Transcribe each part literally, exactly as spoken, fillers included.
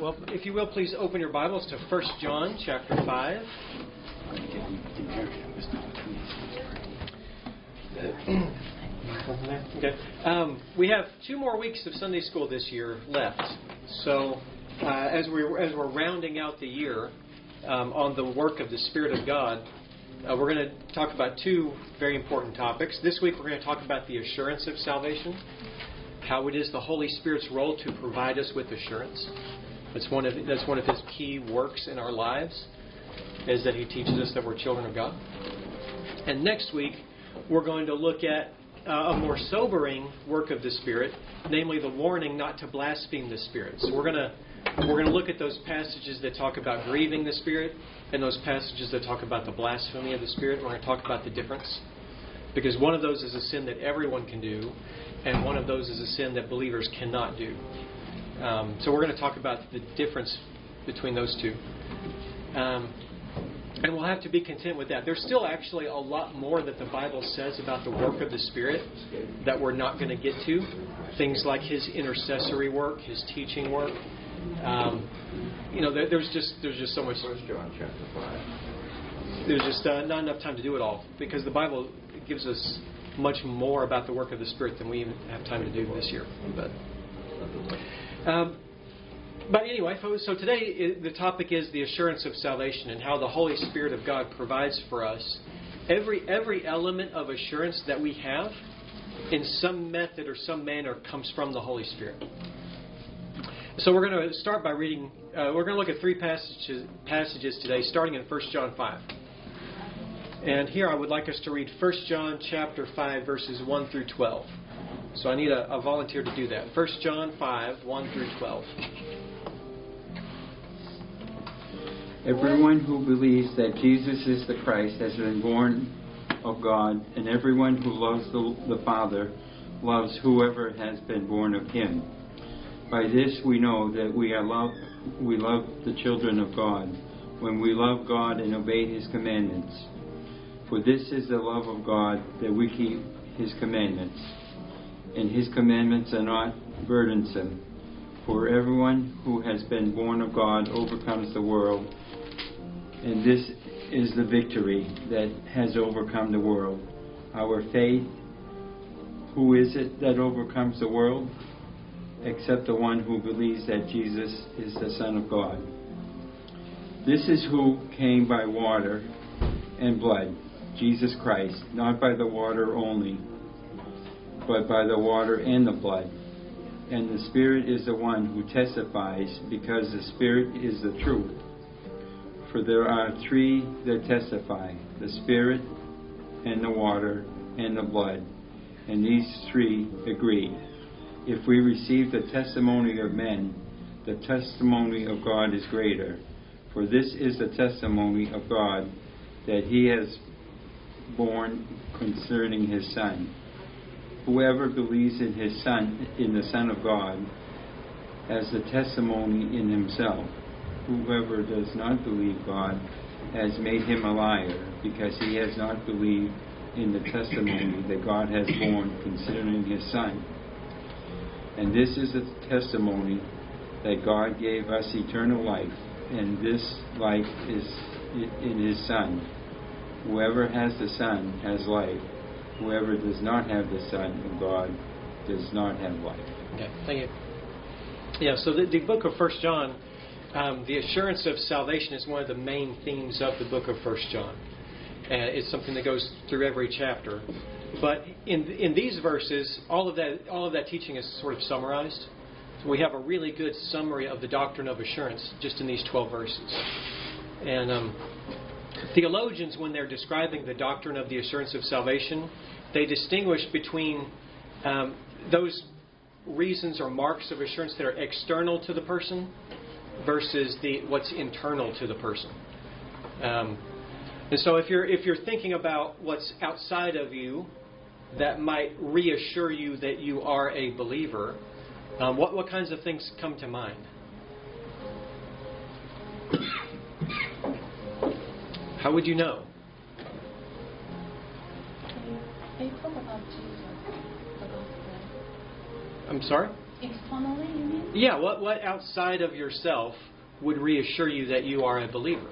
Well, if you will, please open your Bibles to First John chapter five. Okay. Um, we have two more weeks of Sunday school this year left. So uh, as we're, as we're rounding out the year um, on the work of the Spirit of God, uh, we're going to talk about two very important topics. This week we're going to talk about the assurance of salvation, how it is the Holy Spirit's role to provide us with assurance. That's one of that's one of His key works in our lives, is that He teaches us that we're children of God. And next week, we're going to look at uh, a more sobering work of the Spirit, namely the warning not to blaspheme the Spirit. So we're going to we're going to look at those passages that talk about grieving the Spirit and those passages that talk about the blasphemy of the Spirit. We're going to talk about the difference, because one of those is a sin that everyone can do, and one of those is a sin that believers cannot do. Um, so we're going to talk about the difference between those two. Um, and we'll have to be content with that. There's still actually a lot more that the Bible says about the work of the Spirit that we're not going to get to. Things like His intercessory work, His teaching work. Um, you know, there, there's just there's just so much. First John chapter five. There's just uh, not enough time to do it all, because the Bible gives us much more about the work of the Spirit than we even have time to do this year. But. Um, but anyway, so today the topic is the assurance of salvation and how the Holy Spirit of God provides for us every every element of assurance that we have in some method or some manner comes from the Holy Spirit. So we're going to start by reading, uh, we're going to look at three passages, passages today, starting in First John five. And here I would like us to read First John chapter five, verses one through twelve. So I need a, a volunteer to do that. First John five, one through twelve. Everyone who believes that Jesus is the Christ has been born of God, and everyone who loves the, the Father loves whoever has been born of Him. By this we know that we are love, we love the children of God, when we love God and obey His commandments. For this is the love of God, that we keep His commandments. And His commandments are not burdensome. For everyone who has been born of God overcomes the world. And this is the victory that has overcome the world, our faith. Who is it that overcomes the world? Except the one who believes that Jesus is the Son of God. This is who came by water and blood, Jesus Christ, not by the water only, but by the water and the blood. And the Spirit is the one who testifies, because the Spirit is the truth. For there are three that testify, the Spirit and the water and the blood, and these three agree. If we receive the testimony of men, the testimony of God is greater. For this is the testimony of God, that He has borne concerning His Son. Whoever believes in his Son, in the Son of God, has the testimony in himself. Whoever does not believe God has made him a liar, because he has not believed in the testimony that God has borne concerning His Son. And this is the testimony, that God gave us eternal life, and this life is in His Son. Whoever has the Son has life. Whoever does not have the Son of God does not have life. Okay, thank you. Yeah, so the, the book of First John, um, the assurance of salvation is one of the main themes of the book of First John. And it's something that goes through every chapter. But in in these verses, all of that all of that teaching is sort of summarized. So we have a really good summary of the doctrine of assurance just in these twelve verses. And um, theologians, when they're describing the doctrine of the assurance of salvation, they distinguish between um, those reasons or marks of assurance that are external to the person versus the what's internal to the person. Um, and so, if you're if you're thinking about what's outside of you that might reassure you that you are a believer, um, what what kinds of things come to mind? How would you know? They talk about Jesus, the gospel. I'm sorry? Externally, you mean? Yeah, what, what outside of yourself would reassure you that you are a believer?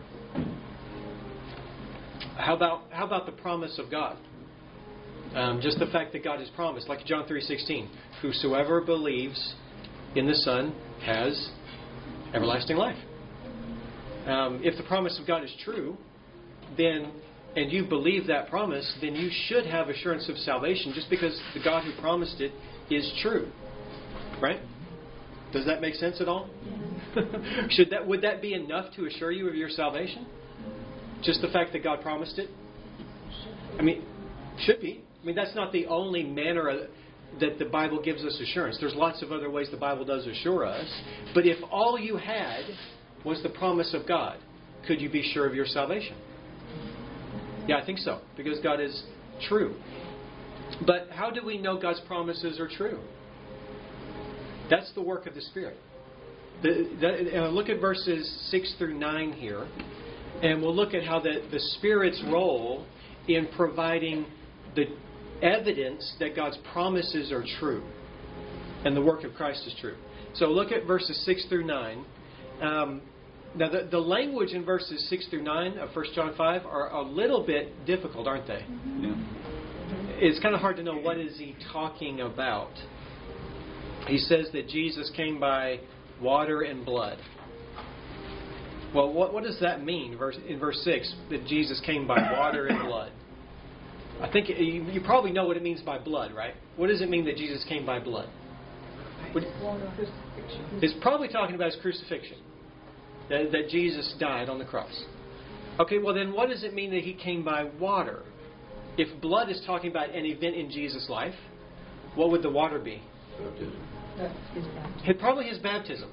How about how about the promise of God? Um, just the fact that God has promised, like John three sixteen, whosoever believes in the Son has everlasting life. Um, if the promise of God is true, then and you believe that promise, then you should have assurance of salvation, just because the God who promised it is true, right? Does that make sense at all? Should that would that be enough to assure you of your salvation? Just the fact that God promised it? I mean, should be. I mean, that's not the only manner that the Bible gives us assurance. There's lots of other ways the Bible does assure us. But if all you had was the promise of God, could you be sure of your salvation? Yeah, I think so, because God is true. But how do we know God's promises are true? That's the work of the Spirit. The, the, uh, look at verses six through nine here, and we'll look at how the, the Spirit's role in providing the evidence that God's promises are true and the work of Christ is true. So look at verses six through nine. Um, now, the, the language in verses six through nine of First John five are a little bit difficult, aren't they? Yeah. It's kind of hard to know what is he talking about. He says that Jesus came by water and blood. Well, what, what does that mean verse, in verse six, that Jesus came by water and blood? I think you, you probably know what it means by blood, right? What does it mean that Jesus came by blood? What, it's probably talking about his crucifixion, that, that Jesus died on the cross. Okay, well then what does it mean that he came by water? If blood is talking about an event in Jesus' life, what would the water be? Baptism. Probably his baptism.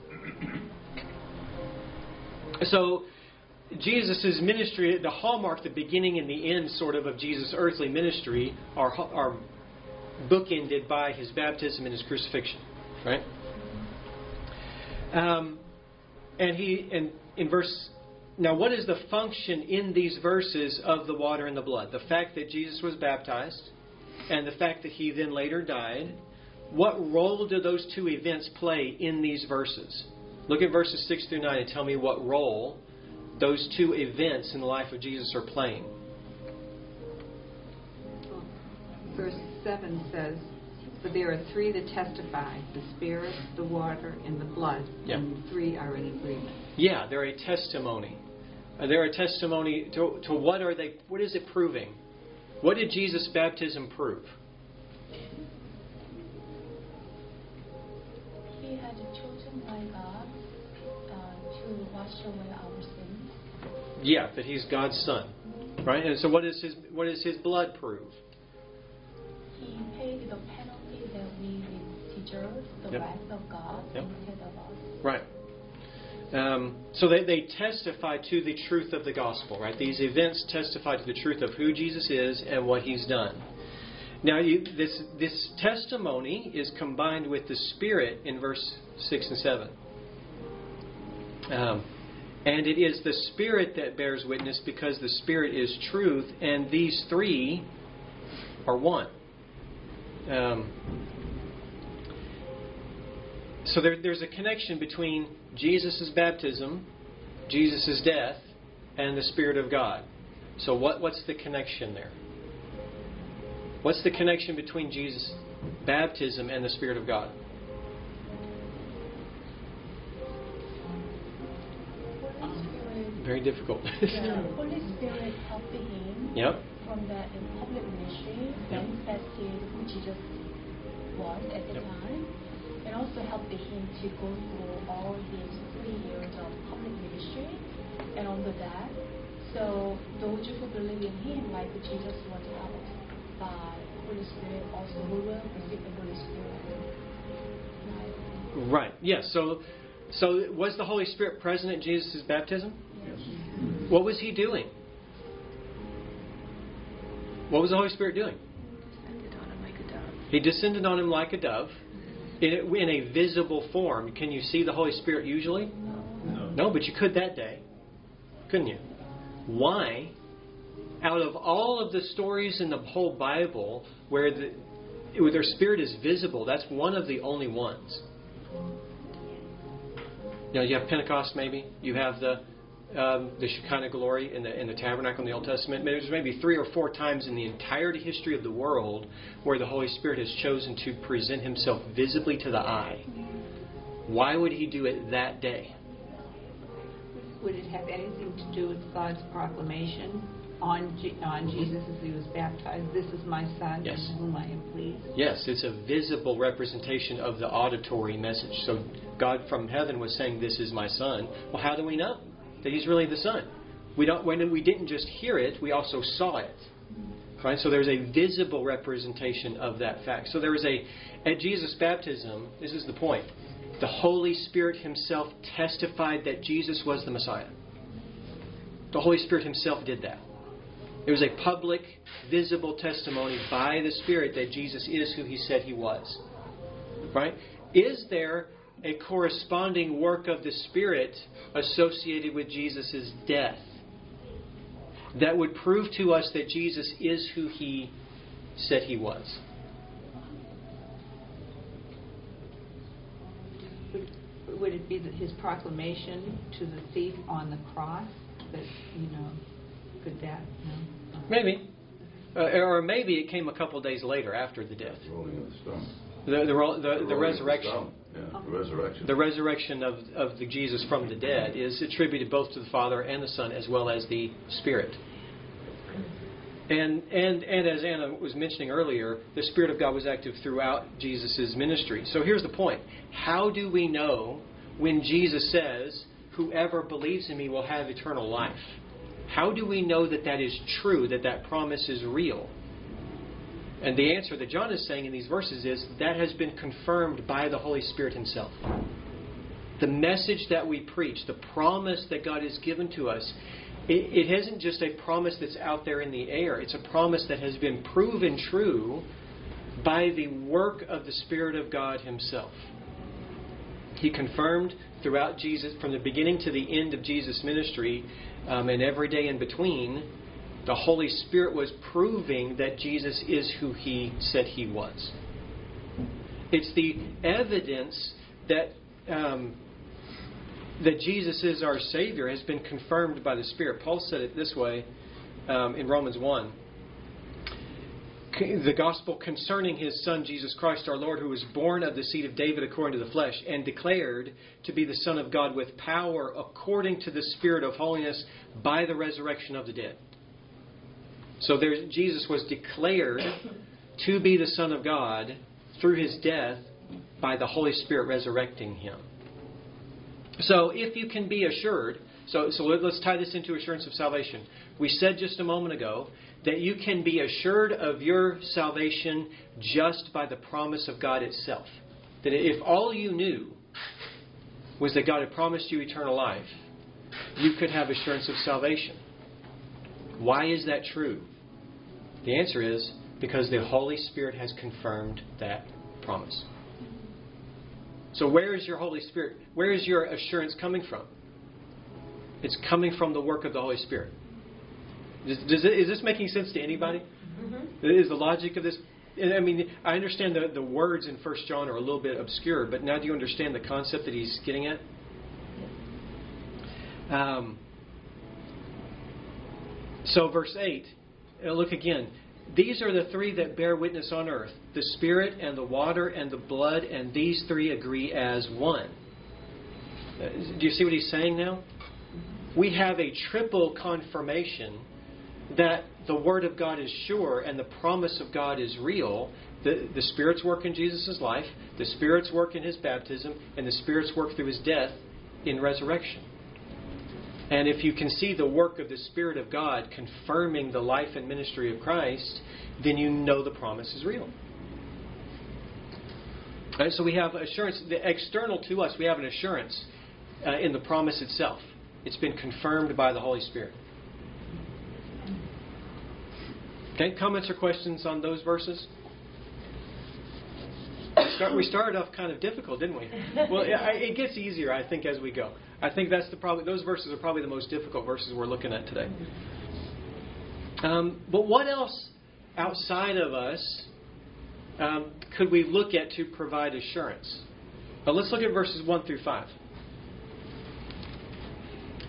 So Jesus' ministry, the hallmark, the beginning and the end sort of of Jesus' earthly ministry are, are bookended by his baptism and his crucifixion. Right? Um, and he and in verse now what is the function in these verses of the water and the blood? The fact that Jesus was baptized and the fact that he then later died. What role do those two events play in these verses? Look at verses six through nine and tell me what role those two events in the life of Jesus are playing. Verse seven says, "For there are three that testify, the Spirit, the water, and the blood, yep. And the three are in agreement." Yeah, they're a testimony. They're a testimony to, to what are they? What is it proving? What did Jesus' baptism prove? He had chosen by God uh, to wash away our sins. Yeah, that he's God's son, right? And so, what is his what does his blood prove? He paid the penalty that we deserve, the yep. wrath of God yep. instead of us. Right. Um, so they, they testify to the truth of the gospel, right? These events testify to the truth of who Jesus is and what he's done. Now, you, this this testimony is combined with the Spirit in verse six and seven. Um, and it is the Spirit that bears witness because the Spirit is truth, and these three are one. Um, so there, there's a connection between Jesus' baptism, Jesus' death, and the Spirit of God. So what, what's the connection there? What's the connection between Jesus' baptism and the Spirit of God? Holy Spirit. Very difficult. Yeah, Holy Spirit helped him yep. from that in public ministry, yep. manifested who Jesus was at the yep. time, and also helped him to go through all his three years of public ministry. And under that, so those who believe in him, like Jesus was helped by Holy Spirit, also we will receive the Holy Spirit. Right. Right. Yes. So, so was the Holy Spirit present at Jesus' baptism? Yes. What was he doing? What was the Holy Spirit doing? Descended on him like a dove. He descended on him like a dove, in a, in a visible form. Can you see the Holy Spirit usually? No. No, but you could that day, couldn't you? Why? Out of all of the stories in the whole Bible where the where their spirit is visible, that's one of the only ones. You know, you have Pentecost maybe. You have the um, the Shekinah glory in the in the tabernacle in the Old Testament. There's maybe three or four times in the entirety history of the world where the Holy Spirit has chosen to present Himself visibly to the eye. Why would He do it that day? Would it have anything to do with God's proclamation on G- on mm-hmm. Jesus as He was baptized? This is my Son, yes. in whom I am pleased. Yes, it's a visible representation of the auditory message. So God from heaven was saying, "This is my Son." Well, how do we know that He's really the Son? We don't. When we didn't just hear it, we also saw it. Right. So there's a visible representation of that fact. So there was a at Jesus' baptism. This is the point. The Holy Spirit Himself testified that Jesus was the Messiah. The Holy Spirit Himself did that. It was a public, visible testimony by the Spirit that Jesus is who He said He was. Right? Is there a corresponding work of the Spirit associated with Jesus' death that would prove to us that Jesus is who He said He was? Would it be that His proclamation to the thief on the cross that, you know, could that, you know? Maybe. Uh, or maybe it came a couple days later after the death. Rolling of the stone. The, the, the, the, the resurrection. The yeah, the resurrection. The resurrection of, of the Jesus from the dead is attributed both to the Father and the Son as well as the Spirit. And, and, and as Anna was mentioning earlier, the Spirit of God was active throughout Jesus' ministry. So here's the point. How do we know when Jesus says, "Whoever believes in me will have eternal life"? How do we know that that is true, that that promise is real? And the answer that John is saying in these verses is that has been confirmed by the Holy Spirit Himself. The message that we preach, the promise that God has given to us, it, it isn't just a promise that's out there in the air. It's a promise that has been proven true by the work of the Spirit of God Himself. He confirmed throughout Jesus, from the beginning to the end of Jesus' ministry, um, and every day in between, the Holy Spirit was proving that Jesus is who He said He was. It's the evidence that um, that Jesus is our Savior has been confirmed by the Spirit. Paul said it this way um, in Romans one. The gospel concerning His Son, Jesus Christ our Lord, who was born of the seed of David according to the flesh, and declared to be the Son of God with power according to the Spirit of holiness by the resurrection of the dead. So there, Jesus was declared to be the Son of God through His death by the Holy Spirit resurrecting Him. So if you can be assured, so, so let's tie this into assurance of salvation. We said just a moment ago that you can be assured of your salvation just by the promise of God itself. That if all you knew was that God had promised you eternal life, you could have assurance of salvation. Why is that true? The answer is because the Holy Spirit has confirmed that promise. So where is your Holy Spirit? Where is your assurance coming from? It's coming from the work of the Holy Spirit. Does, does it, is this making sense to anybody? Mm-hmm. Is the logic of this? I mean, I understand the, the words in First John are a little bit obscure, but now do you understand the concept that he's getting at? Um, so verse eight, look again. These are the three that bear witness on earth, the Spirit and the water and the blood, and these three agree as one. Do you see what he's saying now? We have a triple confirmation that the Word of God is sure and the promise of God is real. The, the Spirit's work in Jesus' life, the Spirit's work in His baptism, and the Spirit's work through His death in resurrection. And if you can see the work of the Spirit of God confirming the life and ministry of Christ, then you know the promise is real. Right, so we have assurance, the external to us, we have an assurance uh, in the promise itself. It's been confirmed by the Holy Spirit. Okay, comments or questions on those verses? Start, we started off kind of difficult, didn't we? Well, it, it gets easier, I think, as we go. I think that's the probably those verses are probably the most difficult verses we're looking at today. Um, but what else outside of us um, could we look at to provide assurance? But let's look at verses one through five.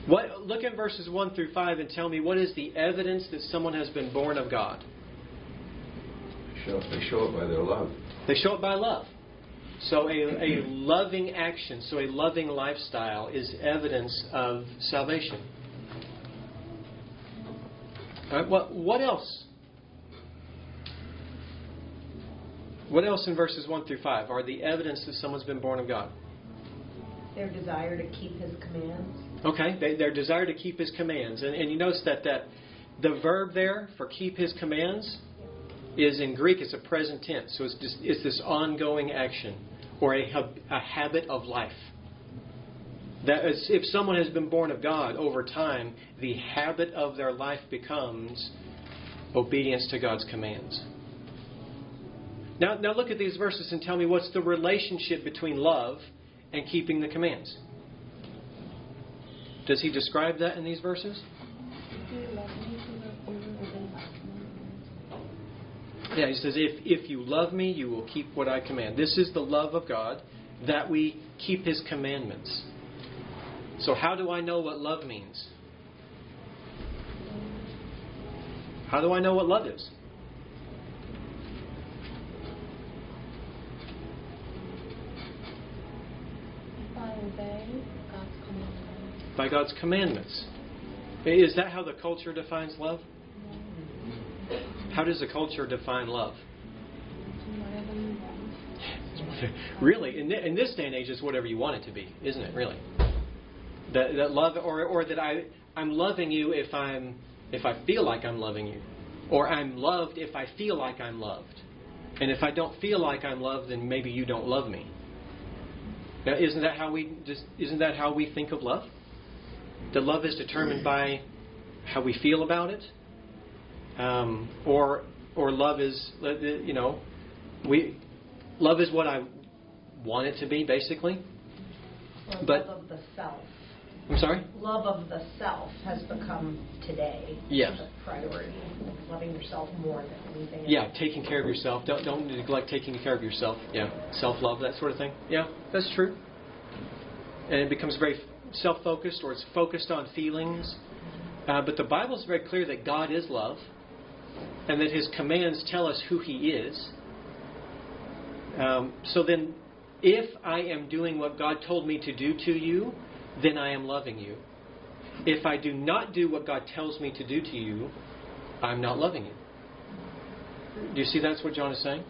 What? Look at verses one through five and tell me what is the evidence that someone has been born of God. Show, they show it by their love. They show it by love. So a, a loving action, so a loving lifestyle is evidence of salvation. All right, what, what else? What else in verses one through five are the evidence that someone's been born of God? Their desire to keep His commands. Okay, they, their desire to keep His commands. And, and you notice that, that the verb there for keep His commands is in Greek, it's a present tense. So it's, just, it's this ongoing action or a, a habit of life. That is, if someone has been born of God over time, the habit of their life becomes obedience to God's commands. Now, now look at these verses and tell me what's the relationship between love and keeping the commands. Does he describe that in these verses? Yeah, he says, if, if you love me, you will keep what I command. This is the love of God, that we keep His commandments. So how do I know what love means? How do I know what love is? By obeying God's commandments. By God's commandments. Is that how the culture defines love? How does the culture define love? Whatever you want. Really, in, th- in this day and age, it's whatever you want it to be, isn't it? Really, that, that love, or, or that I, I'm loving you if I'm, if I feel like I'm loving you, or I'm loved if I feel like I'm loved, and if I don't feel like I'm loved, then maybe you don't love me. Now, isn't that how we just? Isn't that how we think of love? That love is determined by how we feel about it. Um, or or love is, you know, we love is what I want it to be, basically. Or but, love of the self. I'm sorry? Love of the self has become today yeah. the priority. Loving yourself more than anything else. Yeah, taking care of yourself. Don't don't neglect taking care of yourself. Yeah, self-love, that sort of thing. Yeah, that's true. And it becomes very self-focused, or it's focused on feelings. Uh, but the Bible is very clear that God is love, and that His commands tell us who He is. Um, so then, if I am doing what God told me to do to you, then I am loving you. If I do not do what God tells me to do to you, I'm not loving you. Do you see that's what John is saying?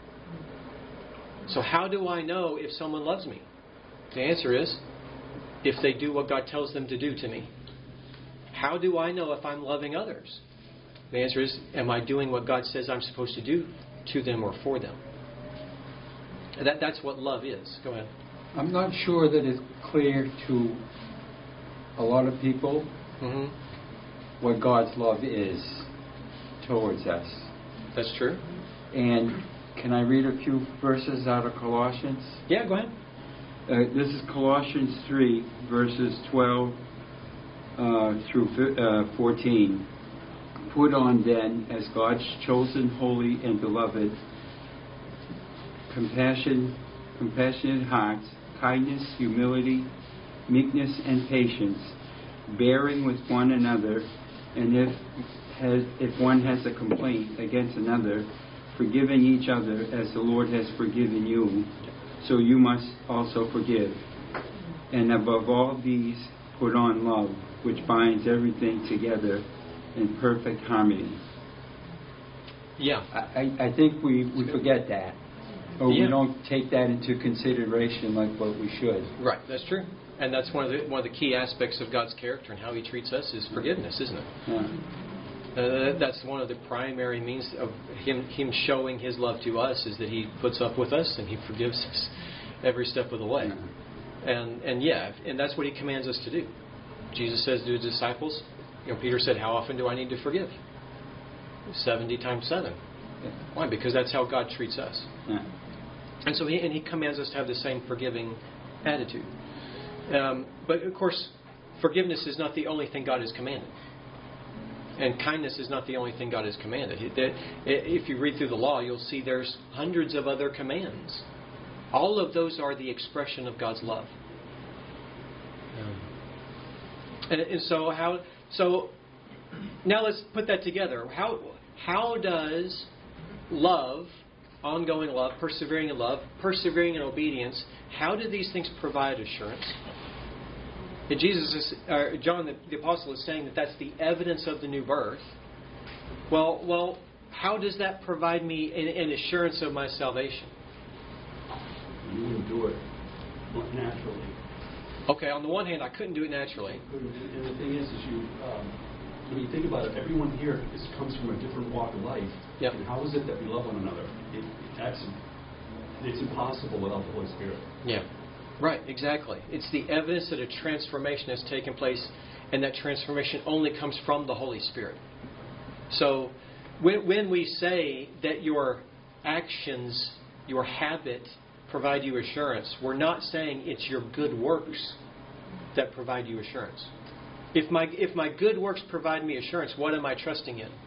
So how do I know if someone loves me? The answer is, if they do what God tells them to do to me. How do I know if I'm loving others? The answer is, am I doing what God says I'm supposed to do to them or for them? That, that's what love is. Go ahead. I'm not sure that it's clear to a lot of people Mm-hmm. what God's love is towards us. That's true. And can I read a few verses out of Colossians? Yeah, go ahead. Uh, this is Colossians three, verses twelve uh, through uh, fourteen. Put on then, as God's chosen, holy, and beloved, compassion, compassionate hearts, kindness, humility, meekness, and patience, bearing with one another, and if has, if one has a complaint against another, forgiving each other as the Lord has forgiven you, so you must also forgive. And above all these, put on love, which binds everything together in perfect harmony. Yeah. I, I think we, we forget that. Or yeah. we don't take that into consideration like what we should. Right, that's true. And that's one of the one of the key aspects of God's character and how He treats us is forgiveness, isn't it? Yeah. Uh, that's one of the primary means of him, him showing His love to us is that He puts up with us and He forgives us every step of the way. Yeah. And and yeah, and that's what He commands us to do. Jesus says to His disciples, you know, Peter said, how often do I need to forgive? seventy times seven. Yeah. Why? Because that's how God treats us. Yeah. And so he, and he commands us to have the same forgiving attitude. Um, but of course, forgiveness is not the only thing God has commanded. And kindness is not the only thing God has commanded. If you read through the law, you'll see there's hundreds of other commands. All of those are the expression of God's love. Um, And, and so how? So now let's put that together. How how does love, ongoing love, persevering in love, persevering in obedience, how do these things provide assurance? And Jesus is, or John the, the Apostle is saying that that's the evidence of the new birth. Well, well, how does that provide me an, an assurance of my salvation? You wouldn't do it naturally. Okay, on the one hand, I couldn't do it naturally. And the thing is, is you, um, when you think about it, everyone here is, comes from a different walk of life. Yep. And how is it that we love one another? It, that's it's impossible without the Holy Spirit. Yeah. Right, exactly. It's the evidence that a transformation has taken place, and that transformation only comes from the Holy Spirit. So when, when we say that your actions, your habit, provide you assurance, we're not saying it's your good works that provide you assurance. If my if my good works provide me assurance, what am I trusting in?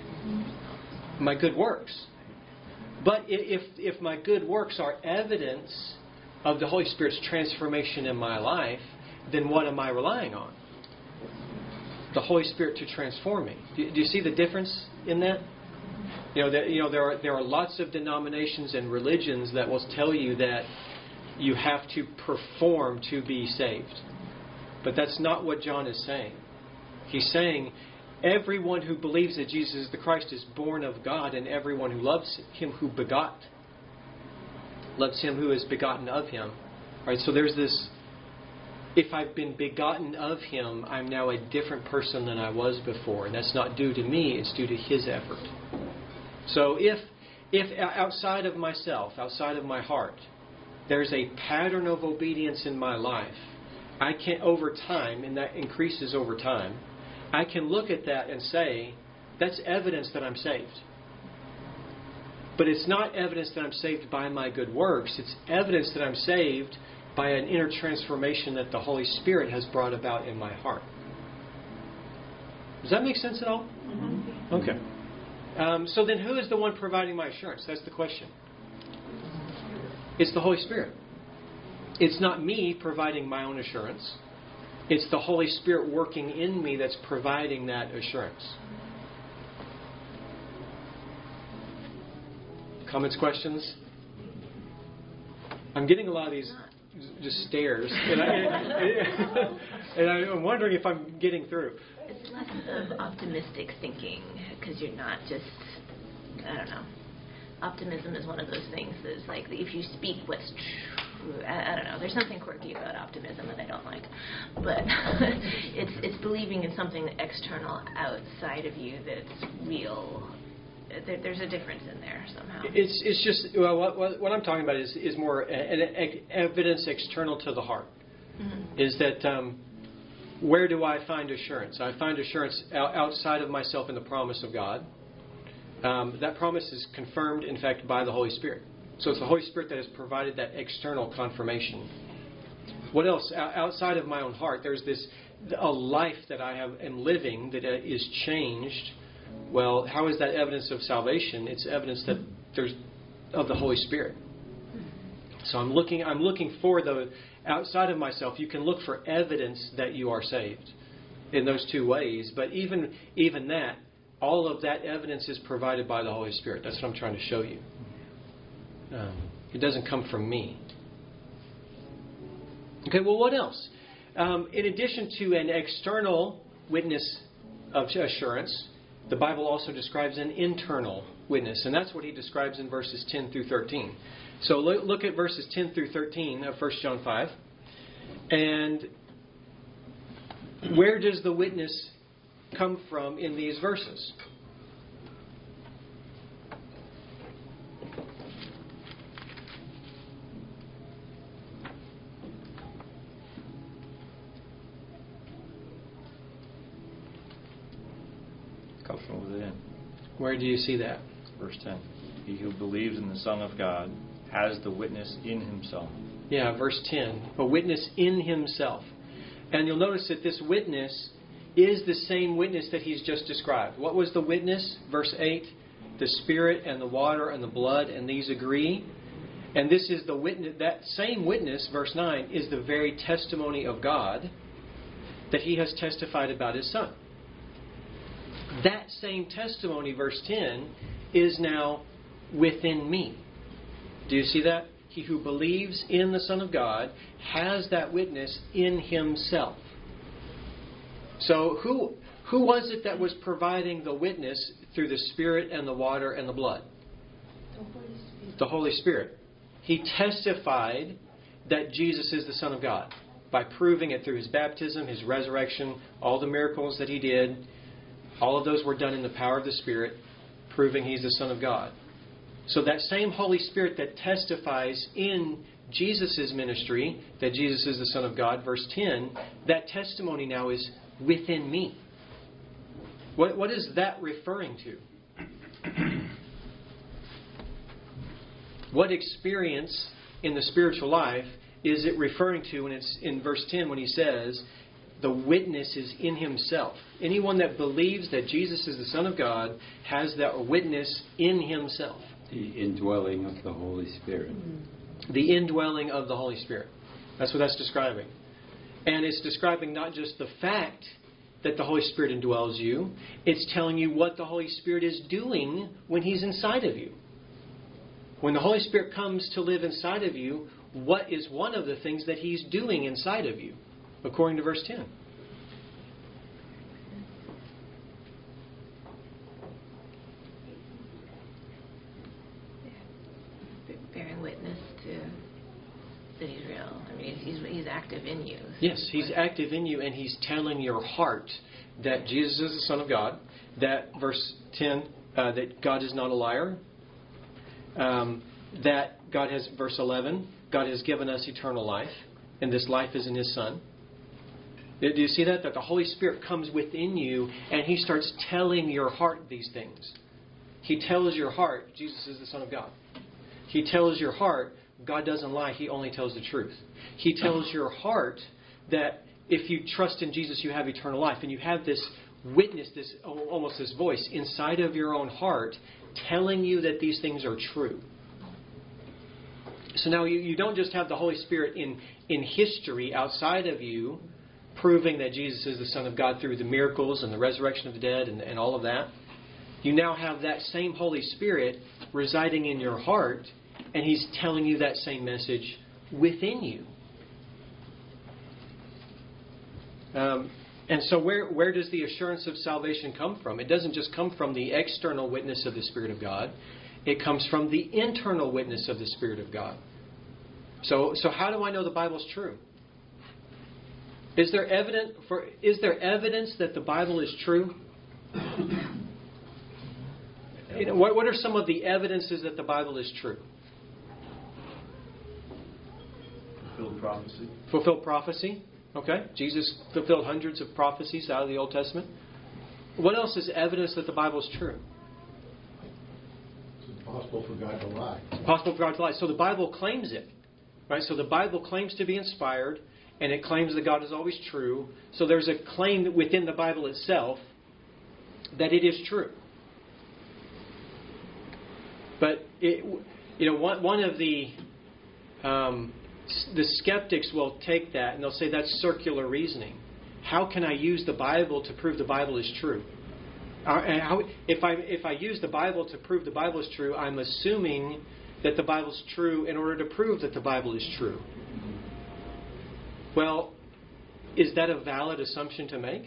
My good works. But if if my good works are evidence of the Holy Spirit's transformation in my life, then what am I relying on? The Holy Spirit to transform me. Do, do you see the difference in that? You know, that, you know, there are there are lots of denominations and religions that will tell you that you have to perform to be saved. But that's not what John is saying. He's saying everyone who believes that Jesus is the Christ is born of God, and everyone who loves Him who begot loves Him who is begotten of Him. Right? So there's this, if I've been begotten of Him, I'm now a different person than I was before. And that's not due to me, it's due to His effort. So if if outside of myself, outside of my heart, there's a pattern of obedience in my life, I can, over time, and that increases over time, I can look at that and say, that's evidence that I'm saved. But it's not evidence that I'm saved by my good works. It's evidence that I'm saved by an inner transformation that the Holy Spirit has brought about in my heart. Does that make sense at all? Mm-hmm. Okay. Um, so then who is the one providing my assurance? That's the question. It's the Holy Spirit. It's not me providing my own assurance. It's the Holy Spirit working in me that's providing that assurance. Comments, questions? I'm getting a lot of these just stares. And, I, and I'm wondering if I'm getting through. It's less of optimistic thinking, because you're not just, I don't know. Optimism is one of those things that's like, if you speak what's true, I, I don't know. There's something quirky about optimism that I don't like. But it's it's believing in something external outside of you that's real. There, there's a difference in there somehow. It's it's just, well, what, what, what I'm talking about is, is more an, an evidence external to the heart. Mm-hmm. Is that... Um, where do I find assurance? I find assurance outside of myself in the promise of God. Um, that promise is confirmed, in fact, by the Holy Spirit. So it's the Holy Spirit that has provided that external confirmation. What else? Outside of my own heart, there's this a life that I have am living that is changed. Well, how is that evidence of salvation? It's evidence that there's of the Holy Spirit. So I'm looking. I'm looking for the. Outside of myself, you can look for evidence that you are saved in those two ways. But even even that, all of that evidence is provided by the Holy Spirit. That's what I'm trying to show you. Um, it doesn't come from me. Okay, well, what else? Um, in addition to an external witness of assurance, the Bible also describes an internal witness. And that's what he describes in verses ten through thirteen. So look, look at verses ten through thirteen of First John five. And where does the witness come from in these verses? Comes from within. Where do you see that? Verse ten. He who believes in the Son of God has the witness in himself. Yeah, verse ten. A witness in himself. And you'll notice that this witness is the same witness that he's just described. What was the witness? Verse eight. The Spirit and the water and the blood, and these agree. And this is the witness. That same witness, verse nine, is the very testimony of God that He has testified about His Son. That same testimony, verse ten, is now within me. Do you see that? He who believes in the Son of God has that witness in himself. So who who was it that was providing the witness through the Spirit and the water and the blood? The Holy Spirit. The Holy Spirit. He testified that Jesus is the Son of God by proving it through His baptism, His resurrection, all the miracles that He did. All of those were done in the power of the Spirit, proving He's the Son of God. So that same Holy Spirit that testifies in Jesus' ministry that Jesus is the Son of God, verse ten, that testimony now is within me. What, what is that referring to? What experience in the spiritual life is it referring to when it's in verse ten when he says, the witness is in himself? Anyone that believes that Jesus is the Son of God has that witness in himself. The indwelling of the Holy Spirit. The indwelling of the Holy Spirit. That's what that's describing. And it's describing not just the fact that the Holy Spirit indwells you. It's telling you what the Holy Spirit is doing when He's inside of you. When the Holy Spirit comes to live inside of you, what is one of the things that He's doing inside of you? According to verse ten. Bearing witness to that He's real. I mean, He's, he's active in you. Yes, He's active in you, and He's telling your heart that Jesus is the Son of God. That verse ten, uh, that God is not a liar. Um, that God has, verse eleven, God has given us eternal life, and this life is in His Son. Do you see that? That the Holy Spirit comes within you, and He starts telling your heart these things. He tells your heart, Jesus is the Son of God. He tells your heart, God doesn't lie, He only tells the truth. He tells your heart that if you trust in Jesus, you have eternal life. And you have this witness, this almost this voice inside of your own heart telling you that these things are true. So now you, you don't just have the Holy Spirit in, in history outside of you proving that Jesus is the Son of God through the miracles and the resurrection of the dead and, and all of that. You now have that same Holy Spirit residing in your heart, and He's telling you that same message within you. Um, and so where, where does the assurance of salvation come from? It doesn't just come from the external witness of the Spirit of God. It comes from the internal witness of the Spirit of God. So, so how do I know the Bible's true? Is there evidence for? Is there evidence that the Bible is true? You know, what, what are some of the evidences that the Bible is true? Fulfilled prophecy. Fulfilled prophecy. Okay. Jesus fulfilled hundreds of prophecies out of the Old Testament. What else is evidence that the Bible is true? It's impossible for God to lie. It's impossible for God to lie. So the Bible claims it. Right? So the Bible claims to be inspired, and it claims that God is always true. So there's a claim within the Bible itself that it is true. But it, you know, one, one of the um, the skeptics will take that and they'll say that's circular reasoning. How can I use the Bible to prove the Bible is true? Uh, how, if I if I use the Bible to prove the Bible is true, I'm assuming that the Bible is true in order to prove that the Bible is true. Well, is that a valid assumption to make?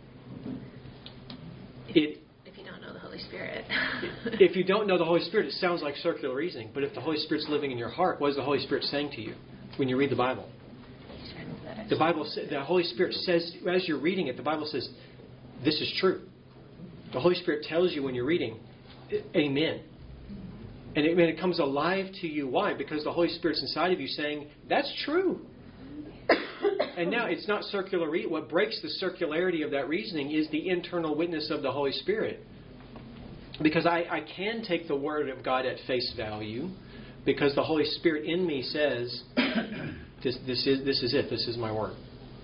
It. If you don't know the Holy Spirit. If you don't know the Holy Spirit, it sounds like circular reasoning. But if the Holy Spirit's living in your heart, what is the Holy Spirit saying to you when you read the Bible? The Bible, the Holy Spirit says, as you're reading it, the Bible says, this is true. The Holy Spirit tells you when you're reading, amen. And it, and it comes alive to you. Why? Because the Holy Spirit's inside of you saying, that's true. And now it's not circular. Re- what breaks the circularity of that reasoning is the internal witness of the Holy Spirit. Because I, I can take the Word of God at face value, because the Holy Spirit in me says, this, this is this is it. This is my Word.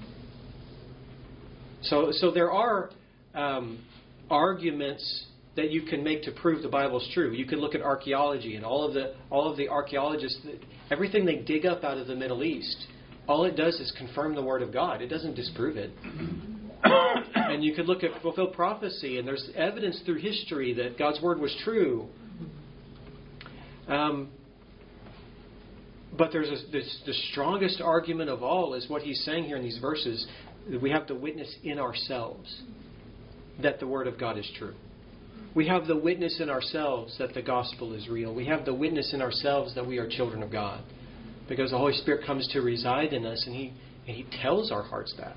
So so there are um, arguments that you can make to prove the Bible's true. You can look at archaeology and all of the all of the archaeologists, everything they dig up out of the Middle East all it does is confirm the Word of God. It doesn't disprove it. And you could look at fulfilled prophecy, and there's evidence through history that God's Word was true. Um, but there's a, this, the strongest argument of all is what he's saying here in these verses, that we have to witness in ourselves that the Word of God is true. We have the witness in ourselves that the gospel is real. We have the witness in ourselves that we are children of God. Because the Holy Spirit comes to reside in us, and He and He tells our hearts that.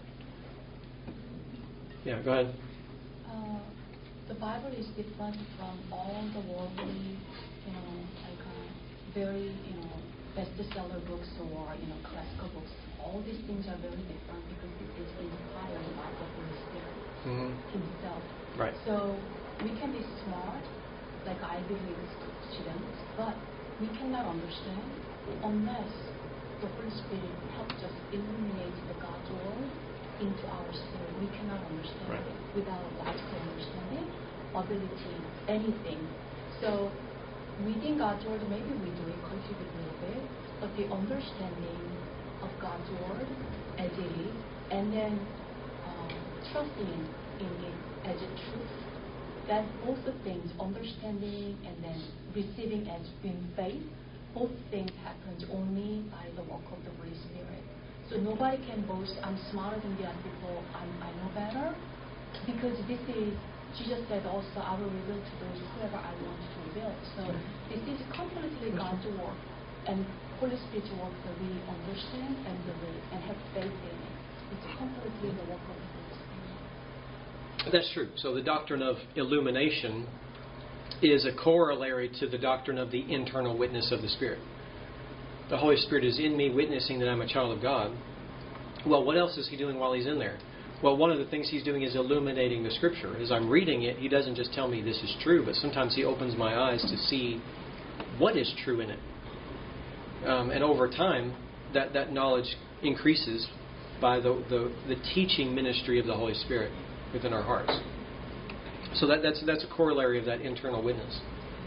Yeah, go ahead. Uh, the Bible is different from all the worldly, you know, like uh, very, you know, bestseller books or, you know, classical books. All these things are very different because it is inspired by the Holy Spirit mm-hmm. Himself. Right. So we can be smart, like Ivy League students, but we cannot understand unless the Holy Spirit helps us illuminate the God's Word into our spirit. We cannot understand right. it without logical understanding, ability, anything. So reading God's Word, maybe we do it, contribute a little bit, but the understanding of God's Word as it is, and then uh, trusting in it as a truth, that both the things, understanding and then receiving as in faith, both things happens only by the work of the Holy Spirit. So nobody can boast, I'm smarter than the other people, I'm, I know better. Because this is, Jesus said also, I will reveal to those whoever I want to reveal. So this is completely God's work. And Holy Spirit's work that we understand and believe and have faith in it. It's completely the work of the Holy Spirit. That's true. So the doctrine of illumination is a corollary to the doctrine of the internal witness of the Spirit. The Holy Spirit is in me witnessing that I'm a child of God. Well, what else is He doing while He's in there? Well, one of the things He's doing is illuminating the Scripture. As I'm reading it, He doesn't just tell me this is true, but sometimes He opens my eyes to see what is true in it. Um, and over time, that, that knowledge increases by the, the, the teaching ministry of the Holy Spirit within our hearts. So that, that's that's a corollary of that internal witness.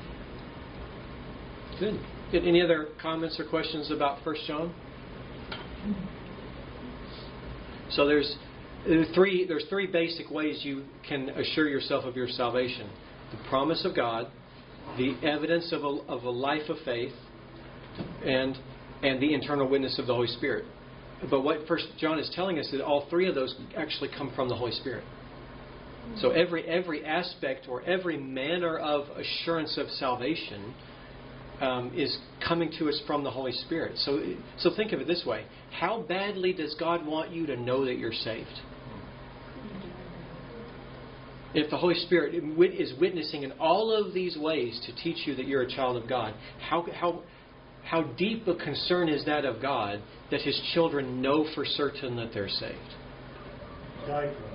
Good. Good. Any other comments or questions about First John? So there's three there's three basic ways you can assure yourself of your salvation: the promise of God, the evidence of a, of a life of faith, and and the internal witness of the Holy Spirit. But what First John is telling us is that all three of those actually come from the Holy Spirit. So every every aspect or every manner of assurance of salvation um, is coming to us from the Holy Spirit. So so think of it this way: how badly does God want you to know that you're saved? If the Holy Spirit is witnessing in all of these ways to teach you that you're a child of God, how how how deep a concern is that of God that His children know for certain that they're saved? He died for us.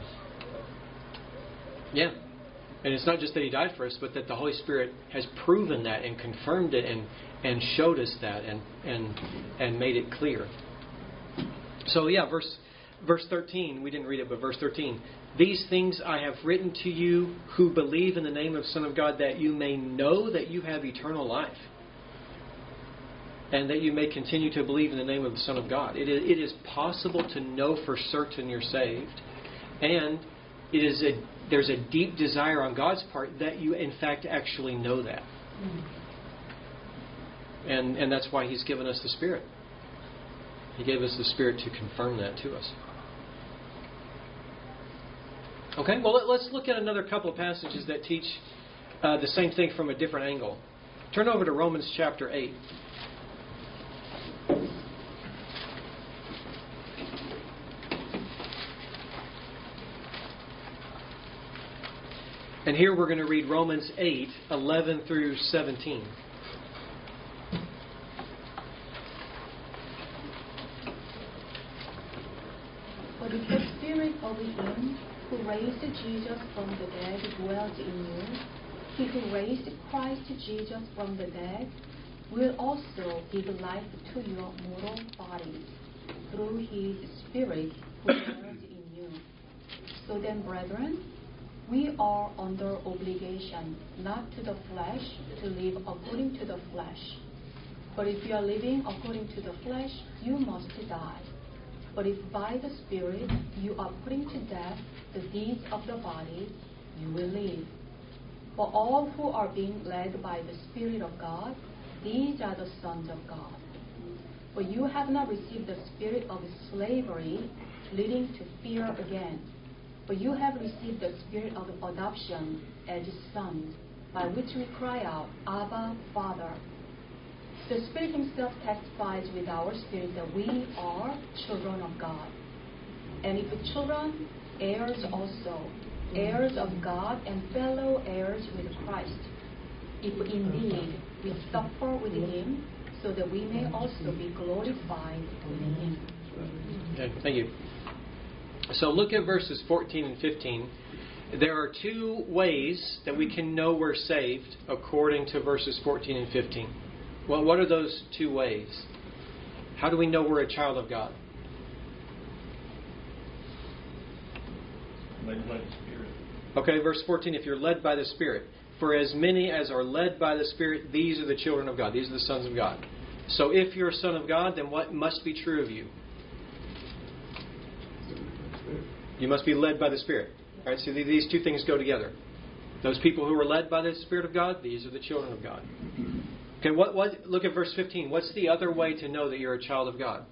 Yeah. And it's not just that He died for us, but that the Holy Spirit has proven that and confirmed it and, and showed us that and, and and made it clear. So yeah, verse verse thirteen, we didn't read it, but verse thirteen. These things I have written to you who believe in the name of the Son of God, that you may know that you have eternal life, and that you may continue to believe in the name of the Son of God. It is, it is possible to know for certain you're saved, and it is a, there's a deep desire on God's part that you, in fact, actually know that. And and that's why He's given us the Spirit. He gave us the Spirit to confirm that to us. Okay, well, let, let's look at another couple of passages that teach uh, the same thing from a different angle. Turn over to Romans chapter eight. And here we're going to read Romans eight, eleven through seventeen. For if the Spirit of Him who raised Jesus from the dead dwells in you, He who raised Christ Jesus from the dead will also give life to your mortal bodies through His Spirit who dwells in you. So then, brethren, we are under obligation, not to the flesh, to live according to the flesh. But if you are living according to the flesh, you must die. But if by the Spirit you are putting to death the deeds of the body, you will live. For all who are being led by the Spirit of God, these are the sons of God. For you have not received the spirit of slavery, leading to fear again. But you have received the spirit of adoption as sons, by which we cry out, Abba, Father. The Spirit Himself testifies with our spirit that we are children of God. And if children, heirs also, heirs of God and fellow heirs with Christ, if indeed we suffer with Him, so that we may also be glorified with Him. Okay, thank you. So look at verses fourteen and fifteen. There are two ways that we can know we're saved according to verses fourteen and fifteen. Well, what are those two ways? How do we know we're a child of God? Led by the Spirit. Okay, verse fourteen, if you're led by the Spirit. For as many as are led by the Spirit, these are the children of God. These are the sons of God. So if you're a son of God, then what must be true of you? You must be led by the Spirit. All right, so these two things go together. Those people who are led by the Spirit of God, these are the children of God. Okay, what, what? Look at verse fifteen. What's the other way to know that you're a child of God?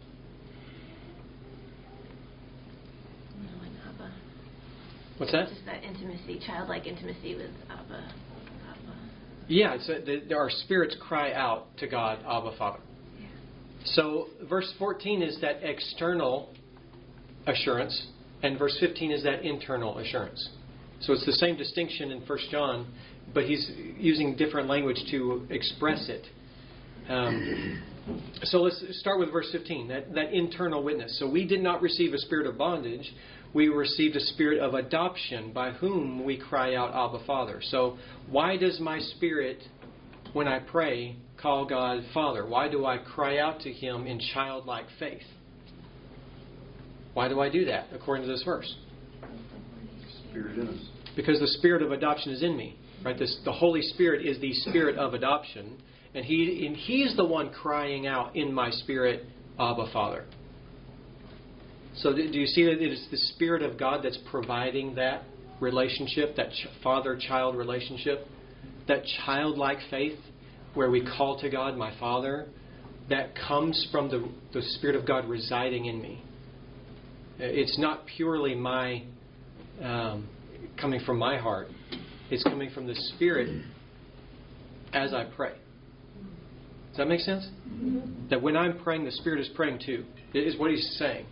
Knowing Abba. What's that? Just that intimacy, childlike intimacy with Abba. Abba. Yeah, it's a, the, our spirits cry out to God, Abba, Father. Yeah. So verse fourteen is that external assurance, and verse fifteen is that internal assurance. So it's the same distinction in First John, but he's using different language to express it. Um, so let's start with verse fifteen, that, that internal witness. So we did not receive a spirit of bondage. We received a spirit of adoption, by whom we cry out, Abba, Father. So why does my spirit, when I pray, call God Father? Why do I cry out to Him in childlike faith? Why do I do that, according to this verse? Spirit in us. Because the spirit of adoption is in me. Right? This, the Holy Spirit is the spirit of adoption. And he, and He's the one crying out in my spirit, Abba, Father. So do you see that it is the Spirit of God that's providing that relationship, that ch- father-child relationship, that childlike faith where we call to God, my Father, that comes from the, the Spirit of God residing in me. It's not purely my um, coming from my heart. It's coming from the Spirit as I pray. Does that make sense? Mm-hmm. That when I'm praying, the Spirit is praying too, is what He's saying.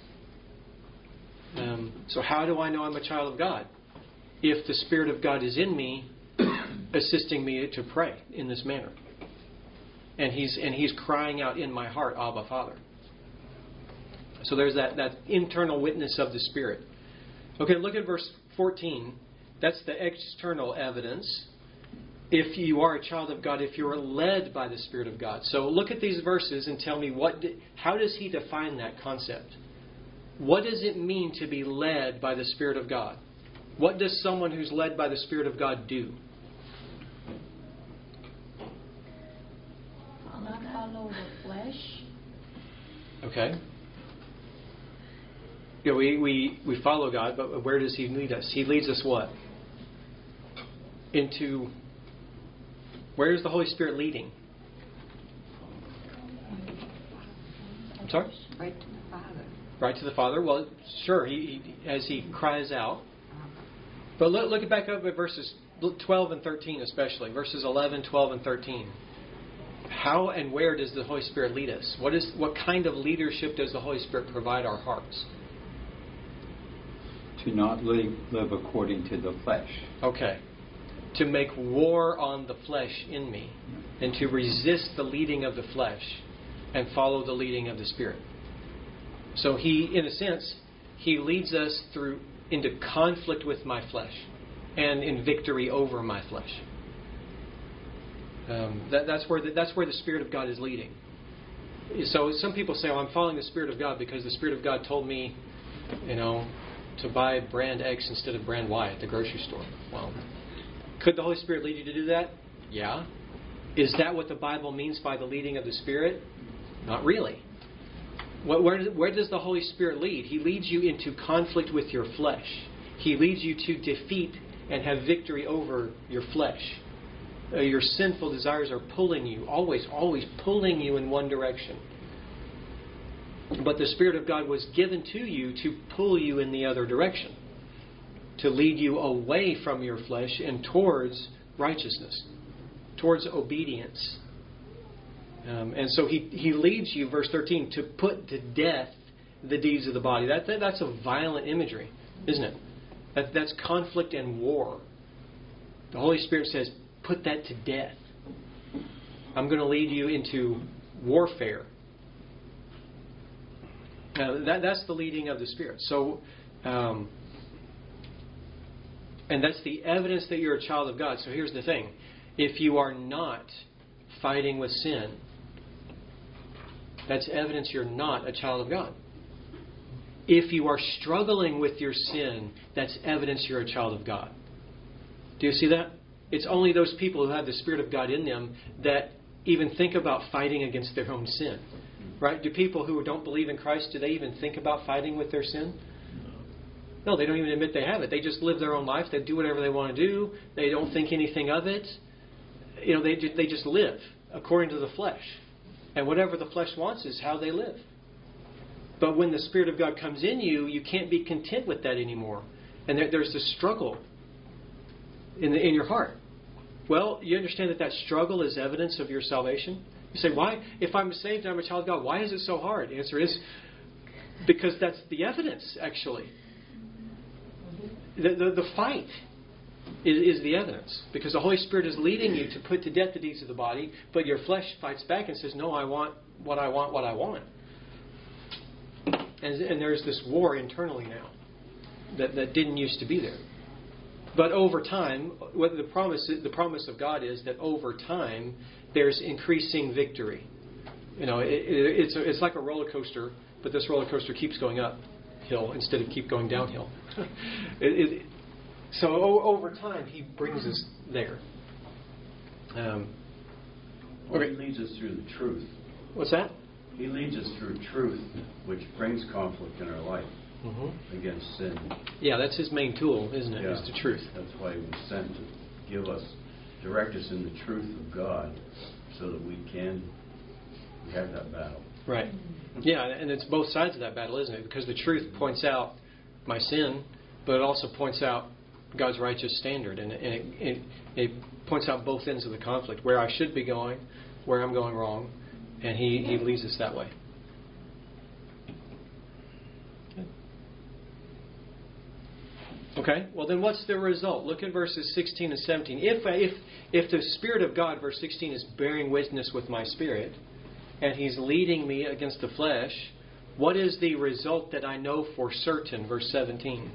Um, so how do I know I'm a child of God? If the Spirit of God is in me, assisting me to pray in this manner. And He's and He's crying out in my heart, Abba, Father. So there's that, that internal witness of the Spirit. Okay, look at verse fourteen. That's the external evidence. If you are a child of God, if you're led by the Spirit of God. So look at these verses and tell me, what. how does He define that concept? What does it mean to be led by the Spirit of God? What does someone who's led by the Spirit of God do? Not follow the flesh. Okay. Yeah, we, we, we follow God, but where does He lead us? He leads us what? Into... Where is the Holy Spirit leading? I'm sorry? Right to the Father. Right to the Father. Well, sure, he, he, as He cries out. But look, look back up at verses twelve and thirteen especially. Verses eleven, twelve, and thirteen. How and where does the Holy Spirit lead us? What is what kind of leadership does the Holy Spirit provide our hearts? To not live, live according to the flesh. Okay. To make war on the flesh in me. And to resist the leading of the flesh. And follow the leading of the Spirit. So He, in a sense, He leads us through into conflict with my flesh. And in victory over my flesh. Um, that, that's where the, that's where the Spirit of God is leading. So some people say, "Oh, I'm following the Spirit of God because the Spirit of God told me, you know, to buy brand X instead of brand Y at the grocery store." Well, could the Holy Spirit lead you to do that? Yeah. Is that what the Bible means by the leading of the Spirit? Not really. What, where, where does the Holy Spirit lead? He leads you into conflict with your flesh. He leads you to defeat and have victory over your flesh. Uh, your sinful desires are pulling you, always, always pulling you in one direction. But the Spirit of God was given to you to pull you in the other direction, to lead you away from your flesh and towards righteousness, towards obedience. Um, and so he, he leads you, verse thirteen, to put to death the deeds of the body. That, that That's a violent imagery, isn't it? That, that's conflict and war. The Holy Spirit says, put that to death. I'm going to lead you into warfare. Uh, that, that's the leading of the Spirit. So, um, and that's the evidence that you're a child of God. So here's the thing. If you are not fighting with sin, that's evidence you're not a child of God. If you are struggling with your sin, that's evidence you're a child of God. Do you see that? It's only those people who have the Spirit of God in them that even think about fighting against their own sin. Right? Do people who don't believe in Christ, do they even think about fighting with their sin? No, they don't even admit they have it. They just live their own life. They do whatever they want to do. They don't think anything of it. You know, they just, they just live according to the flesh. And whatever the flesh wants is how they live. But when the Spirit of God comes in you, you can't be content with that anymore. And there, there's this struggle in the, in your heart. Well, you understand that that struggle is evidence of your salvation? You say, why? If I'm saved and I'm a child of God, why is it so hard? The answer is because that's the evidence, actually. The, the, the fight is, is the evidence. Because the Holy Spirit is leading you to put to death the deeds of the body, but your flesh fights back and says, no, I want what I want, what I want. And, and there's this war internally now that, that didn't used to be there. But over time, what the promise the promise of God is that over time there's increasing victory. You know, it, it, it's a, it's like a roller coaster, but this roller coaster keeps going uphill instead of keep going downhill. it, it, so o- over time, He brings us there. Um, well, okay. He leads us through the truth. What's that? He leads us through truth, which brings conflict in our life. Mm-hmm. Against sin. Yeah, that's His main tool, isn't it? Yeah. Is the truth. That's why He was sent to give us, direct us in the truth of God, so that we can have that battle. Right. Yeah, and it's both sides of that battle, isn't it? Because the truth points out my sin, but it also points out God's righteous standard, and it, it, it points out both ends of the conflict, where I should be going, where I'm going wrong, and He, he leads us that way. Okay, well then what's the result? Look at verses sixteen and seventeen. If, if, if the Spirit of God, verse sixteen, is bearing witness with my spirit, and He's leading me against the flesh, what is the result that I know for certain? Verse seventeen.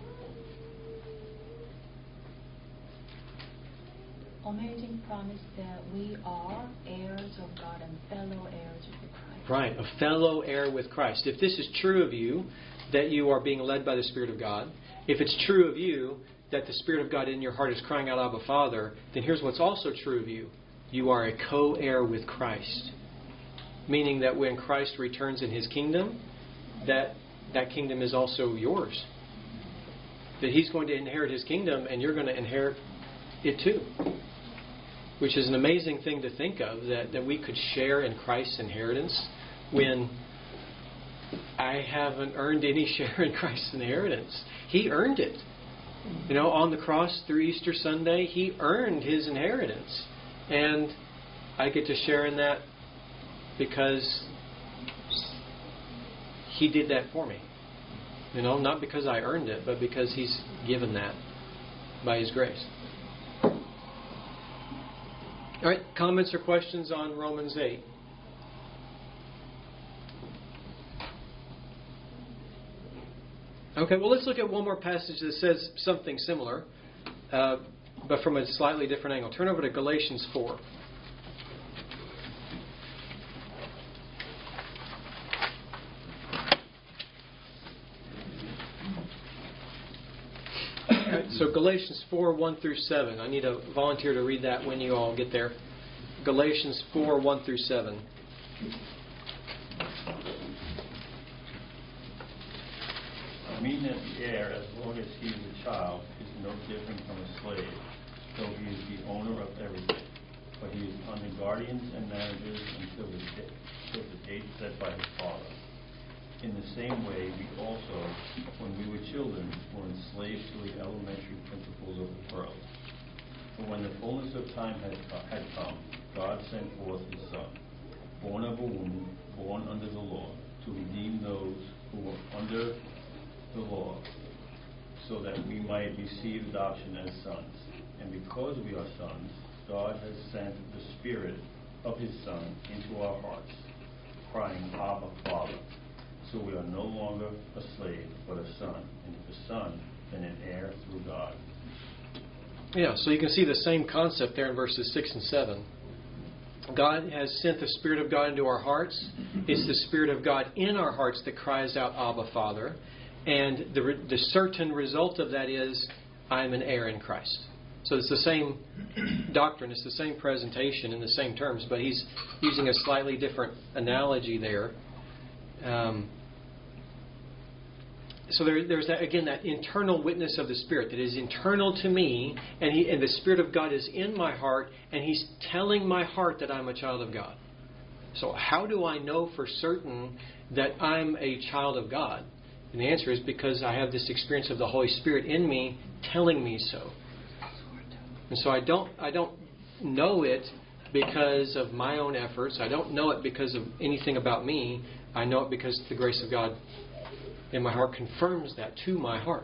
Amazing promise that we are heirs of God and fellow heirs with Christ. Right, a fellow heir with Christ. If this is true of you, that you are being led by the Spirit of God, if it's true of you that the Spirit of God in your heart is crying out, Abba, Father, then here's what's also true of you. You are a co-heir with Christ. Meaning that when Christ returns in His kingdom, that that kingdom is also yours. That He's going to inherit His kingdom and you're going to inherit it too. Which is an amazing thing to think of, that, that we could share in Christ's inheritance when I haven't earned any share in Christ's inheritance. He earned it. You know, on the cross through Easter Sunday, He earned His inheritance. And I get to share in that because He did that for me. You know, not because I earned it, but because He's given that by His grace. All right, comments or questions on Romans eight? Okay, well, let's look at one more passage that says something similar, uh, but from a slightly different angle. Turn over to Galatians four. Right, so Galatians four, one through seven. I need a volunteer to read that when you all get there. Galatians four, one through seven. mean that the heir, as long as he is a child, is no different from a slave, though he is the owner of everything. But he is under guardians and managers until the, di- until the date set by his father. In the same way, we also, when we were children, were enslaved to the elementary principles of the world. But when the fullness of time had, co- had come, God sent forth his Son, born of a woman, born under the law, to redeem those who were under the law, so that we might receive adoption as sons. And because we are sons, God has sent the Spirit of his Son into our hearts, crying, Abba, Father. So we are no longer a slave, but a son. And if a son, then an heir through God. Yeah, so you can see the same concept there in verses six and seven. God has sent the Spirit of God into our hearts. It's the Spirit of God in our hearts that cries out, Abba, Father. And the, re- the certain result of that is, I am an heir in Christ. So it's the same doctrine, it's the same presentation in the same terms, but he's using a slightly different analogy there. Um, so there, there's that, again, that internal witness of the Spirit that is internal to me, and, he, and the Spirit of God is in my heart, and He's telling my heart that I'm a child of God. So how do I know for certain that I'm a child of God? And the answer is because I have this experience of the Holy Spirit in me telling me so. And so I don't, I don't know it because of my own efforts. I don't know it because of anything about me. I know it because the grace of God in my heart confirms that to my heart.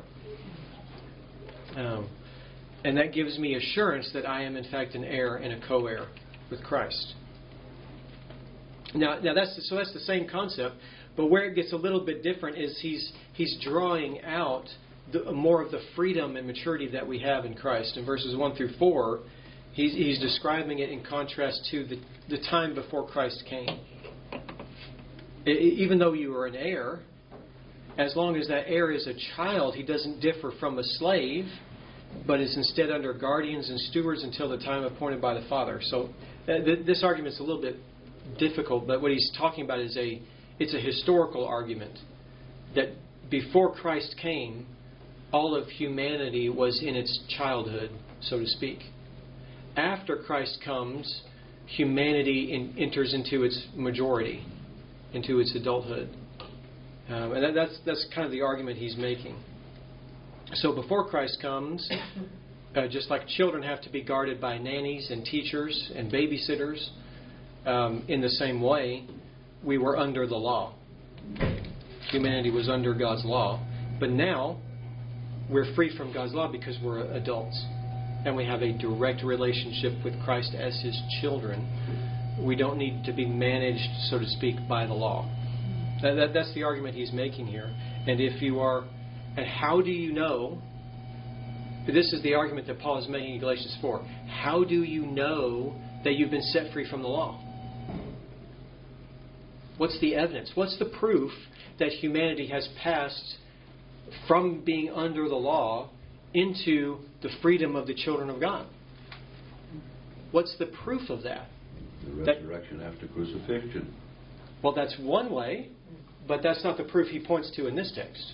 Um, and that gives me assurance that I am in fact an heir and a co-heir with Christ. Now, now that's so that's the same concept, but where it gets a little bit different is he's he's drawing out the, more of the freedom and maturity that we have in Christ. In verses one through four, he's, he's describing it in contrast to the, the time before Christ came. It, even though you are an heir, as long as that heir is a child, he doesn't differ from a slave, but is instead under guardians and stewards until the time appointed by the Father. So uh, th- this argument is a little bit difficult, but what he's talking about is a it's a historical argument that before Christ came, all of humanity was in its childhood, so to speak. After Christ comes, humanity in, enters into its majority, into its adulthood. Um, and that, that's that's kind of the argument he's making. So before Christ comes, uh, just like children have to be guarded by nannies and teachers and babysitters, um, in the same way, we were under the law. Humanity was under God's law. But now, we're free from God's law because we're adults. And we have a direct relationship with Christ as His children. We don't need to be managed, so to speak, by the law. That, that, that's the argument he's making here. And if you are... And how do you know... This is the argument that Paul is making in Galatians four. How do you know that you've been set free from the law? What's the evidence? What's the proof that humanity has passed from being under the law into the freedom of the children of God? What's the proof of that? The resurrection that, after crucifixion. Well, that's one way, but that's not the proof he points to in this text.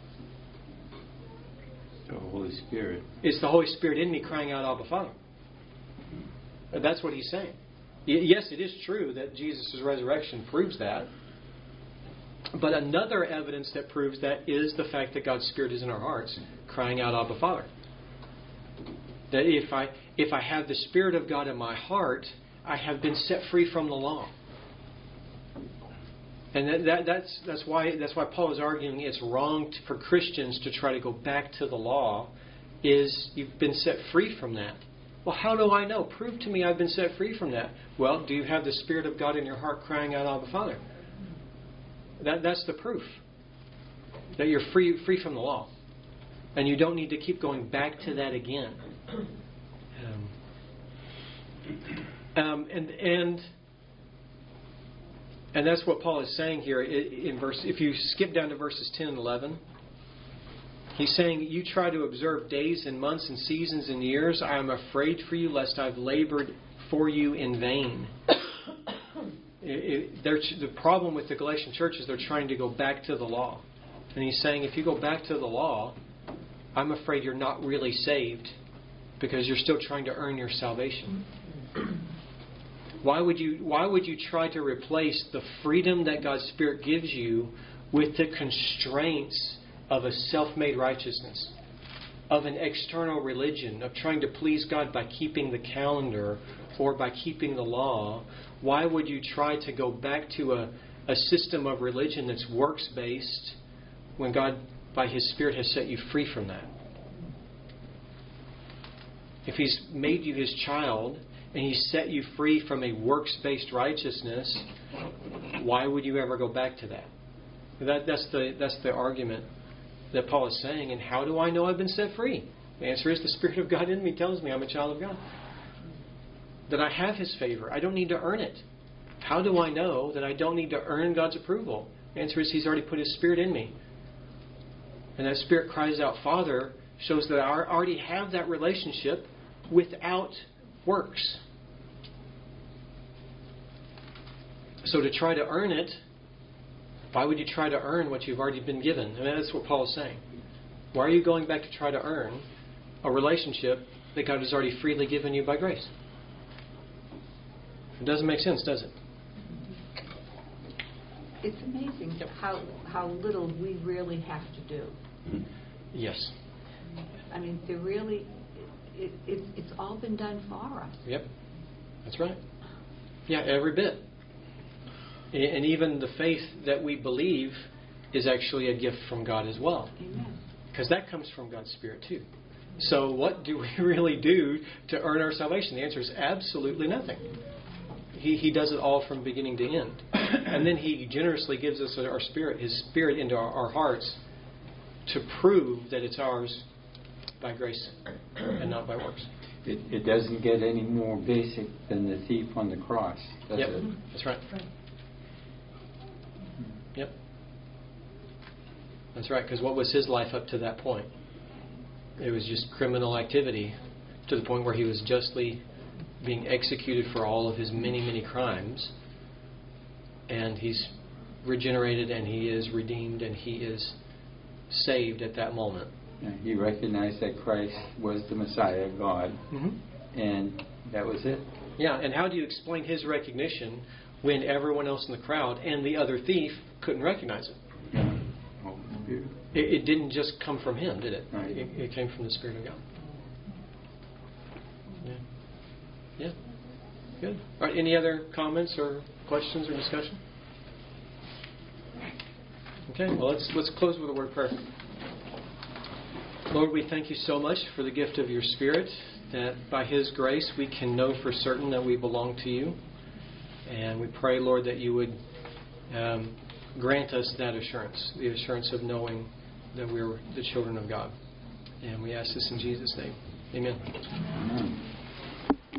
The Holy Spirit. It's the Holy Spirit in me crying out, Abba, Father. That's what he's saying. Yes, it is true that Jesus' resurrection proves that. But another evidence that proves that is the fact that God's Spirit is in our hearts, crying out, Abba, Father. That if I if I have the Spirit of God in my heart, I have been set free from the law. And that, that, that's that's why that's why Paul is arguing it's wrong to, for Christians to try to go back to the law. Is you've been set free from that. Well, how do I know? Prove to me I've been set free from that. Well, do you have the Spirit of God in your heart crying out, Abba, Father? That, that's the proof that you're free free from the law. And you don't need to keep going back to that again. Um, um, and and and that's what Paul is saying here in verse. If you skip down to verses ten and eleven, he's saying, "You try to observe days and months and seasons and years. I am afraid for you, lest I've labored for you in vain." It, it, the problem with the Galatian church is they're trying to go back to the law. And He's saying, if you go back to the law, I'm afraid you're not really saved because you're still trying to earn your salvation. Why would you, why would you try to replace the freedom that God's Spirit gives you with the constraints of a self-made righteousness, of an external religion, of trying to please God by keeping the calendar or by keeping the law? Why would you try to go back to a, a system of religion that's works-based when God, by His Spirit, has set you free from that? If He's made you His child and He set you free from a works-based righteousness, why would you ever go back to that? That that's the that's the argument that Paul is saying. And how do I know I've been set free? The answer is the Spirit of God in me tells me I'm a child of God. That I have His favor. I don't need to earn it. How do I know that I don't need to earn God's approval? The answer is He's already put His Spirit in me. And that Spirit cries out, Father, shows that I already have that relationship without works. So to try to earn it, why would you try to earn what you've already been given? I mean, that's what Paul is saying. Why are you going back to try to earn a relationship that God has already freely given you by grace? It doesn't make sense, does it? It's amazing how how little we really have to do. Yes. I mean, there really, it, it, it's all been done for us. Yep. That's right. Yeah, every bit. And even the faith that we believe is actually a gift from God as well. Amen. Because that comes from God's Spirit too. So what do we really do to earn our salvation? The answer is absolutely nothing. He He does it all from beginning to end. And then He generously gives us our Spirit, His Spirit into our, our hearts to prove that it's ours by grace and not by works. It, it doesn't get any more basic than the thief on the cross, does yep. it? That's right. Yep. That's right, because what was his life up to that point? It was just criminal activity to the point where he was justly being executed for all of his many, many crimes. And he's regenerated and he is redeemed and he is saved at that moment. Yeah, he recognized that Christ was the Messiah, God, mm-hmm. and that was it. Yeah, and how do you explain his recognition when everyone else in the crowd and the other thief couldn't recognize it? Yeah. Oh, it, it didn't just come from him, did it? Right. It, it came from the Spirit of God. Yeah. Yeah. Good. All right. Any other comments or questions or discussion? Okay. Well, let's let's close with a word of prayer. Lord, we thank you so much for the gift of your Spirit, that by His grace we can know for certain that we belong to you. And we pray, Lord, that you would um, grant us that assurance, the assurance of knowing that we're the children of God. And we ask this in Jesus' name. Amen. Amen.